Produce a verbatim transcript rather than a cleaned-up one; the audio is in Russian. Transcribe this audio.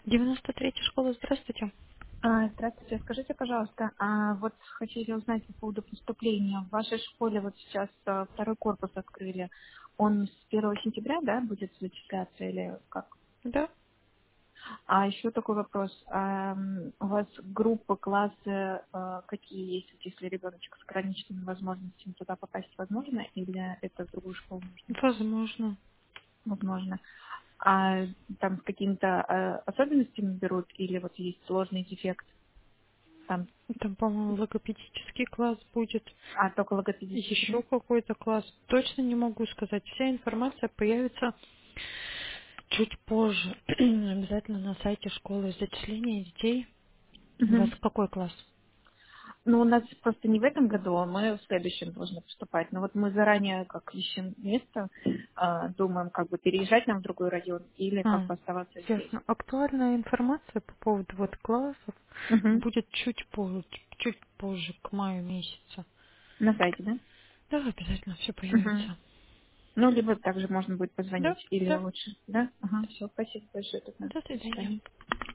девяносто третья школа, здравствуйте. А, Здравствуйте. Скажите, пожалуйста, а вот хотели узнать по поводу поступления. В вашей школе вот сейчас а, второй корпус открыли. Он с первого сентября, да, будет зачисляться или как? Да, А еще такой вопрос. А, м, у вас группы, классы а, какие есть, вот если ребеночек с ограниченными возможностями туда попасть возможно, или это в другую школу нужно? возможно. Возможно. А там с какими-то а, особенностями берут, или вот есть сложный дефект там, Там, по-моему, логопедический класс будет. а только логопедический, да? Еще какой-то класс. Точно не могу сказать. Вся информация появится чуть позже. Обязательно на сайте школы зачисления детей. У вас Мгм. какой класс? Ну, у нас просто не в этом году, а мы в следующем должны поступать. Но вот мы заранее как ищем место, а, думаем, как бы переезжать нам в другой район или как А, бы оставаться здесь. ясно. Актуальная информация по поводу вот классов Мгм. будет чуть позже, чуть позже, к маю месяца. На сайте, да? Да, обязательно все Мгм. появится. Ну, либо также можно будет Да, позвонить, или да. лучше, да? Ага, все, спасибо большое тогда. До До свидания. свидания.